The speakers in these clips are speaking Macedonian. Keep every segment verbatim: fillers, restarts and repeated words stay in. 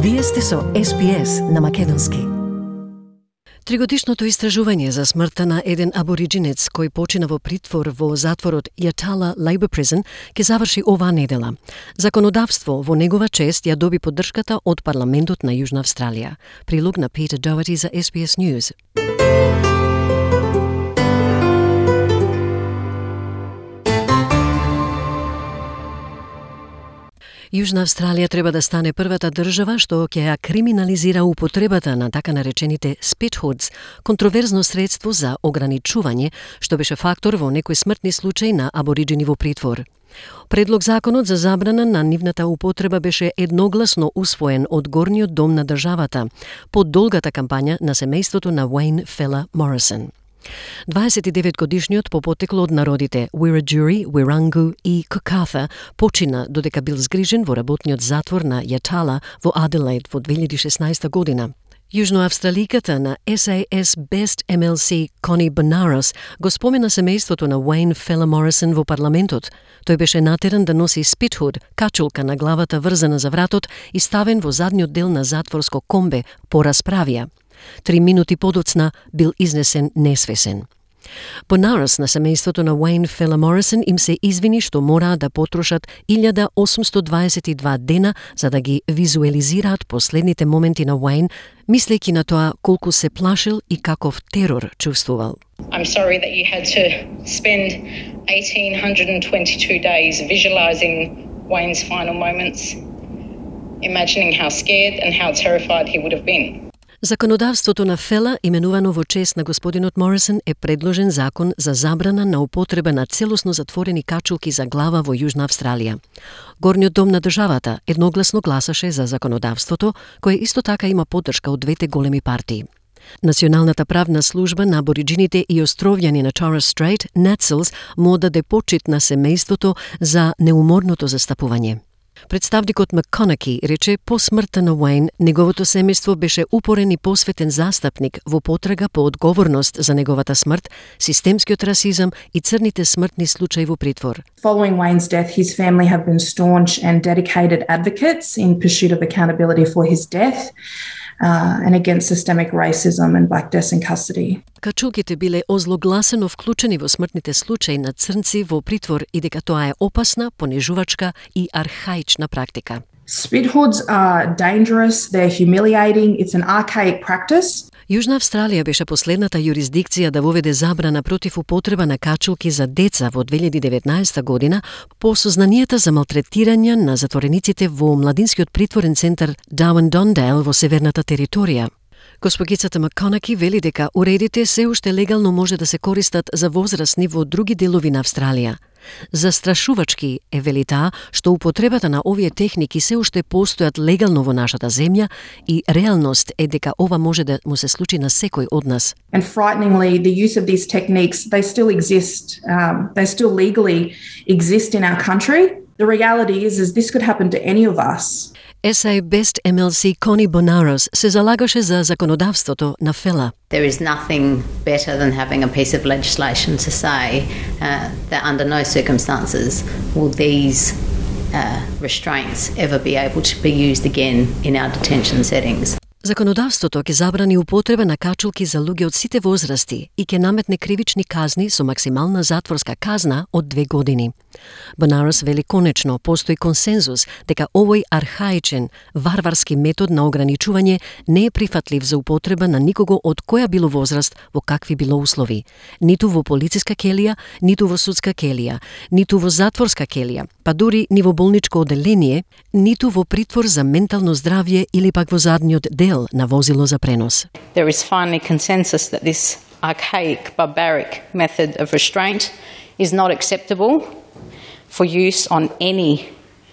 Вие сте со Ес Би Ес на македонски. Тригодишното истражување за смртта на еден абориджинец кој почина во притвор во затворот Yatala Labour Prison ќе заврши оваа недела. Законодавство во негова чест ја доби поддршката од парламентот на Јужна Австралија. Прилог на Питер Доherty за Ес Би Ес News. Јужна Австралија треба да стане првата држава што ќе ја криминализира употребата на така наречените spit-hoods, контроверзно средство за ограничување, што беше фактор во некои смртни случаи на абориджини во притвор. Предлог законот за забрана на нивната употреба беше едногласно усвоен од горниот дом на државата по долгата кампања на семејството на Wayne Fella Morrison. дваесет и девет годишниот по потекло од народите Wiradjuri, Wirangu и Kokatha почина додека бил згрижен во работниот затвор на Yatala во Аделаид во две илјади и шеснаесета година. Јужноавстраликата на Ес Ей Ес Best Ем Ел Си Connie Bonarros го спомена семејството на Wayne Fella Morrison во парламентот. Тој беше натеран да носи spit-hood, качулка на главата врзана за вратот и ставен во задниот дел на затворско комбе по расправија. Три минути подоцна бил изнесен несвесен. Bonarros на семејството на Wayne Fella Morrison им се извини што мораа да потрошат илјада осумсто дваесет и два дена за да ги визуализираат последните моменти на Wayne, мислејќи на тоа колку се плашил и каков терор чувствувал. I'm sorry that you had to spend eighteen twenty-two days visualizing Wayne's final moments, imagining how scared and how terrified he would have been. Законодавството на Фела, именувано во чест на господинот Морисон, е предложен закон за забрана на употреба на целосно затворени качулки за глава во Јужна Австралија. Горниот дом на државата едногласно гласаше за законодавството, кое исто така има поддршка од двете големи партии. Националната правна служба на абориджините и островјани на Torres Strait, Natsels, му даде почит на семејството за неуморното застапување. Представникот Макконаки рече по смртта на Уейн, неговото семејство беше упорен и посветен застапник во потрага по одговорност за неговата смрт, системскиот расизам и црните смртни случаи во притвор. Following Wayne's death, his family have been staunch and dedicated advocates in pursuit of accountability for his death. Uh, and against systemic racism and black deaths in custody. Качулките биле озлогласено вклучени во смртните случаи на црнци во притвор и дека тоа е опасна, понижувачка и архаична практика. Spit-hoods are dangerous, they're humiliating, it's an archaic practice. Јужна Австралија беше последната јурисдикција да воведе забрана против употреба на качулки за деца во две илјади и деветнаесета година по сознанијата за малтретирање на затворениците во младинскиот притворен центар Darwin-Dondale во северната територија. Госпогицата Макконаки вели дека уредите се уште легално може да се користат за возрастни во други делови на Австралија. Застрашувачки е вели таа што употребата на овие техники се уште постојат легално во нашата земја и реалност е дека ова може да му се случи на секој од нас. And frighteningly, the use of these techniques, they still exist, um, they still legally exist in our country. The reality is, is this could happen to any of us. Ес Ей Best Ем Ел Си Connie Bonarros се залагаше за законодавството на Фела. There is nothing better than having a piece of legislation to say uh, that under no circumstances will these uh, restraints ever be able to be used again in our detention settings. Законодавството ќе забрани употреба на качулки за луѓе од сите возрасти и ќе наметне кривични казни со максимална затворска казна од две години. Bonarros вели конечно постои консензус дека овој архаичен, варварски метод на ограничување не е прифатлив за употреба на никого од која било возраст во какви било услови. Ниту во полициска келија, ниту во судска келија, ниту во затворска келија, па дури ни во болничко оделение, ниту во притвор за ментално здравје или пак во задниот дел на возило за пренос. There is finally consensus that this archaic, barbaric method of restraint is not acceptable for use on any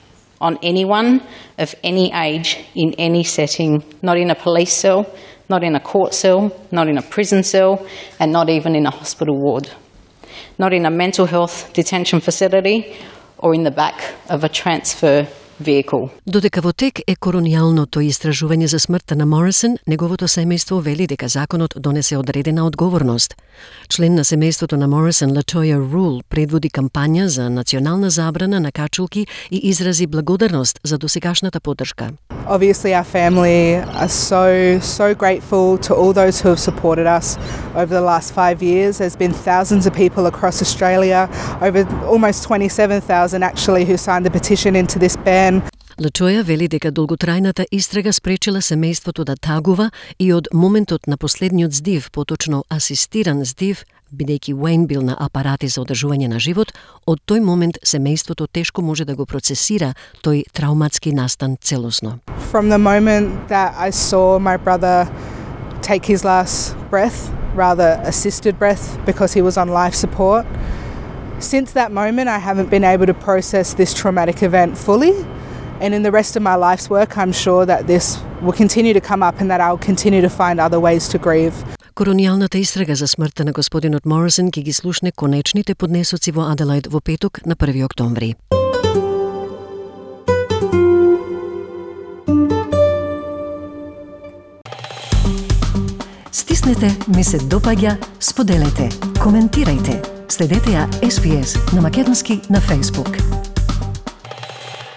on anyone of any age in any setting, not in a police cell, not in a court cell, not in a prison cell, and not even in a hospital ward. Not in a mental health detention facility or in the back of a transfer vehicle. Додека во тек е коронијалното истражување за смртта на Морисон, неговото семејство вели дека законот донесе одредена одговорност. Член на семејството на Морисон, Latoya Rule, предводи кампања за национална забрана на качулки и изрази благодарност за досегашната поддршка. Obviously, our family are so, so grateful to all those who have supported us over the last five years. There's been thousands of people across Australia, over almost twenty-seven thousand actually, who signed the petition into this ban. Latoya вели дека долготрајната истрага спречила семејството да тагува и од моментот на последниот здив, поточно асистиран здив, бидејќи Уейн бил на апарати за одржување на живот, од тој момент семејството тешко може да го процесира тој трауматски настан целосно. From the moment that I saw my brother take his last breath, rather assisted breath because he was on life support, since that moment I haven't been able to process this traumatic event fully. And in the rest of my life's work, I'm sure that this will continue to come up and that I'll continue to find other ways to grieve. Коронијалната истрага за смртта на господинот Морисон ќе ги слушне конечните поднесоци во Аделаид во петок на први октомври. Стиснете, ми се допаѓа, споделете, коментирајте. Следете ја Ес Би Ес на македонски на Facebook.